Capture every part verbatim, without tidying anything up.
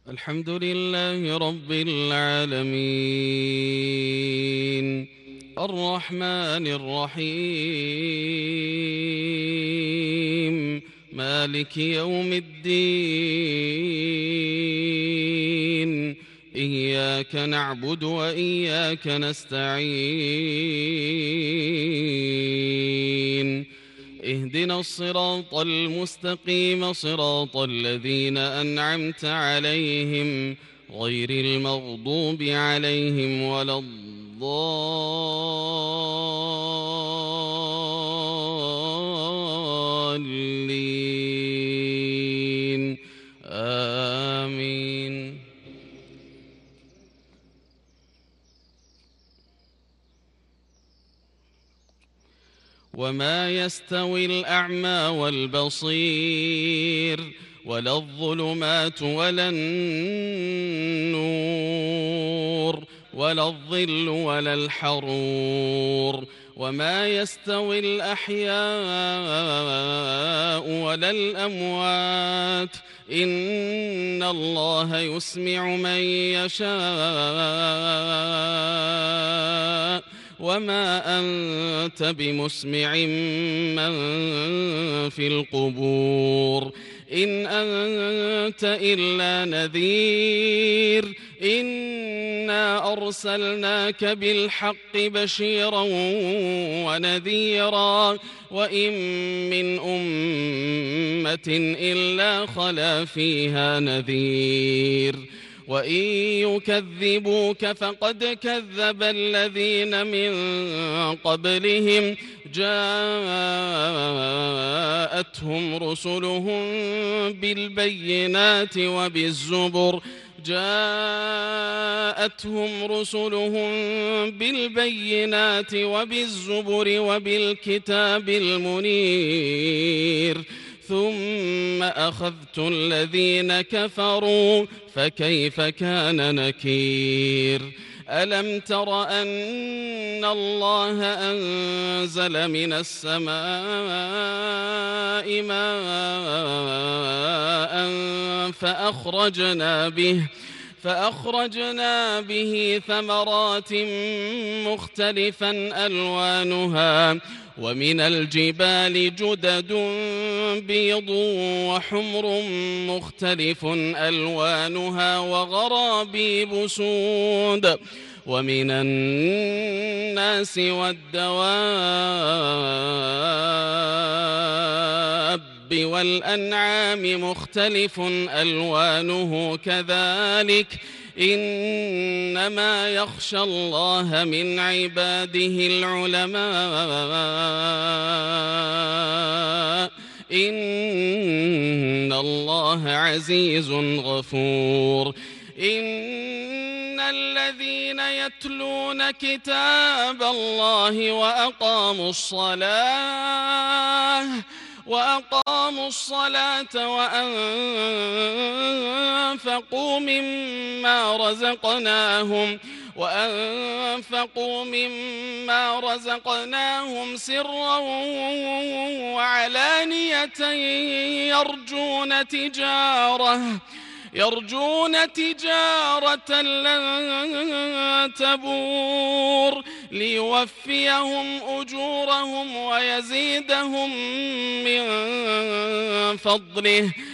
الحمد لله رب العالمين، الرحمن الرحيم، مالك يوم الدين. إياك نعبد وإياك نستعين. اهدنا الصراط المستقيم، صراط الذين أنعمت عليهم غير المغضوب عليهم ولا الضالين. آمين. وما يستوي الأعمى والبصير، ولا الظلمات ولا النور، ولا الظل ولا الحرور. وما يستوي الأحياء ولا الأموات، إن الله يسمع من يشاء، وما أنت بمسمع من في القبور، إن أنت إلا نذير. إنا أرسلناك بالحق بشيرا ونذيرا، وإن من أمة إلا خلا فيها نذير. وإن يكذبوك فقد كذب الذين من قبلهم، جاءتهم رسلهم بالبينات وبالزبر جاءتهم رسلهم بالبينات وبالزبر وبالكتاب المنير، ثم أخذت الذين كفروا فكيف كان نكير. ألم تر أن الله أنزل من السماء ماء فأخرجنا به فأخرجنا به ثمرات مختلفا ألوانها، ومن الجبال جدد بيض وحمر مختلف ألوانها وغرابيب سود، ومن الناس والدواب والأنعام مختلف ألوانه كذلك، إنما يخشى الله من عباده العلماء، إن الله عزيز غفور. إن الذين يتلون كتاب الله وأقاموا الصلاة وأقاموا الصلاة وأنفقوا مما رزقناهم وأنفقوا مما رزقناهم سرا وعلانية يرجون تجارة يرجون تجارة لن تبور، ليوفيهم أجورهم ويزيدهم من فضله،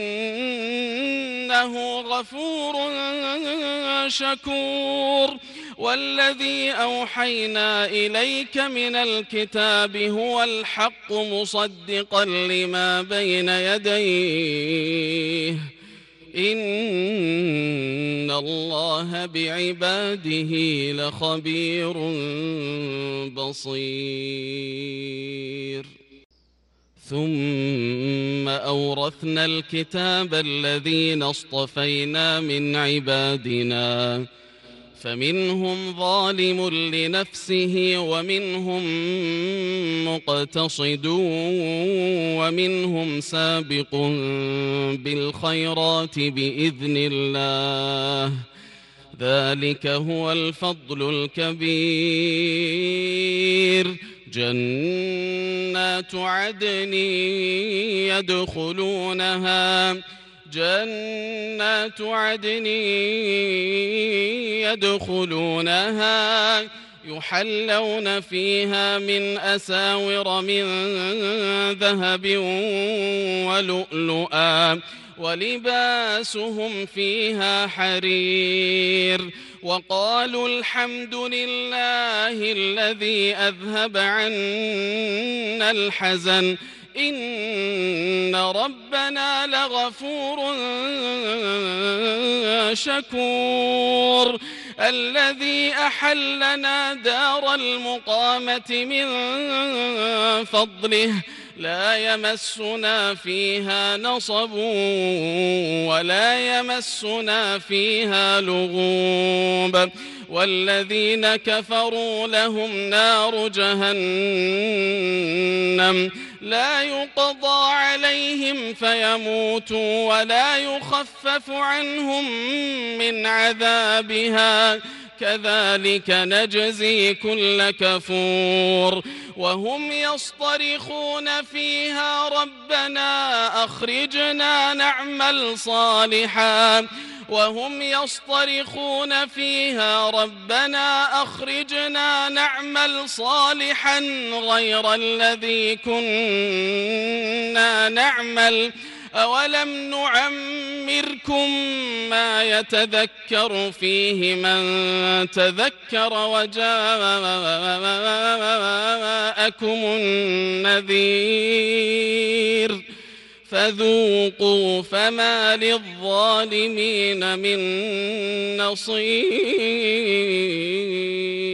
إنه غفور شكور. والذي أوحينا إليك من الكتاب هو الحق مصدقا لما بين يديه، إن الله بعباده لخبير بصير. ثم أورثنا الكتاب الذين اصطفينا من عبادنا، فمنهم ظالم لنفسه ومنهم مقتصد ومنهم سابق بالخيرات بإذن الله، ذلك هو الفضل الكبير. جنات عدن يدخلونها جنات عدن يدخلونها يحلون فيها من أساور من ذهب ولؤلؤا ولباسهم فيها حرير وقالوا الحمد لله الذي أذهب عنا الحزن إن ربنا لغفور شكور الذي أحلنا دار المقامة من فضله لا يمسنا فيها نصب ولا يمسنا فيها لغوب والذين كفروا لهم نار جهنم لا يقضى عليهم فيموتوا ولا يخفف عنهم من عذابها كذلك نجزي كل كفور وهم يصطرخون فيها ربنا أخرجنا نعمل صالحا وهم يصطرخون فيها ربنا أخرجنا نعمل صالحا غير الذي كنا نعمل أولم نعمركم ما يتذكر فيه من تذكر وجاءكم النذير فذوقوا فما للظالمين من نصير.